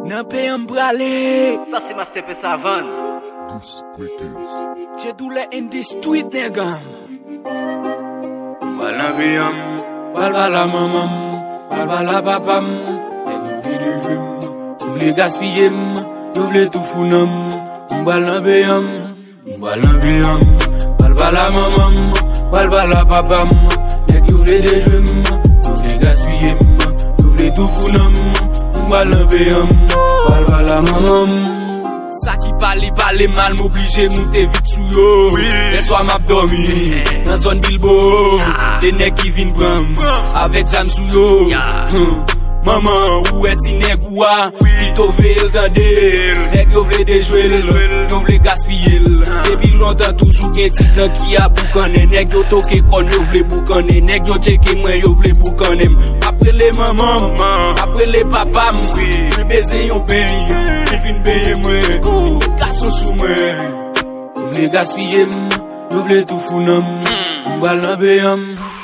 Nan pe yon brale. Ça c'est Master P Savane. J'ai dou le in the street nigga. Bala biyam, Bala mamam, bala papam. Yo vle gaspiller, yo vle tout founam. Bala biyam, bala mamam, bala papam. Yo vle de jwem, yo vle gaspiller, yo vle tout founam. Bala biyam, bala mamam. Ça qui parle mal m'oblige monter vite sous yo. Les soirs m'a dormi dans zone Bilbo. Des nèg qui viennent prendre avec zam sous yo. Maman où est-il nèg ou a plutôt veille tande. Nèg yo vle de jouer, yo vle gaspiller. Depuis longtemps toujours gen type nan qui a boucané. Nèg yo toke kon yo vle boucané. Nèg yo checké moi yo vle boucané. Après les maman, après les papa, je baiser yon pays. Je vin payer moi, casse sous moi. Yo vle gaspiller, yo vle tout founam. Bala beyam,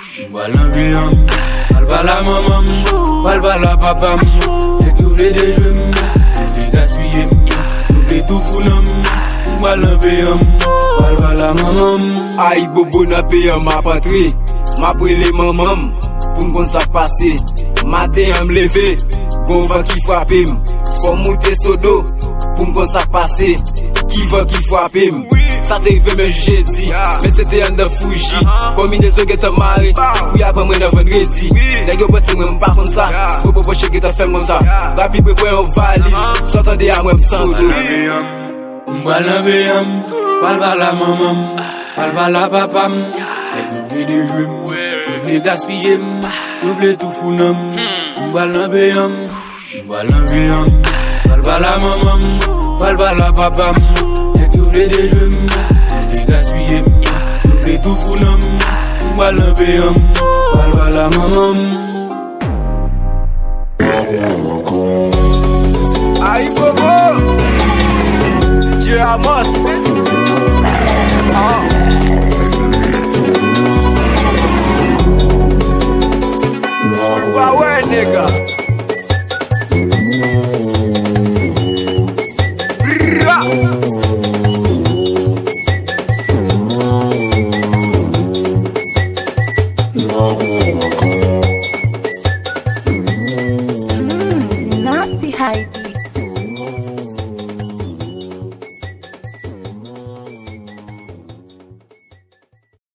bala mamam, bala papam. Nèg yo vle de jwem, yo vle gaspiller, yo vle tout founam. Bala beyam, bala mamam. Aïe bobo na payam m'a rentré, m'a brûlé mamam pour m'gon ça passer. Matin à me lever, gon vent qui frappe m. Faut monter sur dos pour m'gon ça passer. Qui vent qui frappe m. Ça t'arrive me jeudi, mais c'était un de Fuji. Combinaison qui t'a marré, pour y avoir moi dans vendredi. Les gars pensent même pas comme ça, pour pas checker ta fait comme ça. Rapide pour prendre une valise, s'entendez à moi sans dos. Bala beyam, bala mamam, bala papam. Yo vle de jwem, yo vle gaspiller, yo vle tout founam. Bala beyam, bala mamam, bala papam. Yo vle de jwem, yo vle gaspiller, yo vle tout founam. Bala beyam, bala mamam. Aïe bobo, Dieu Amos. Bah ouais, nigga.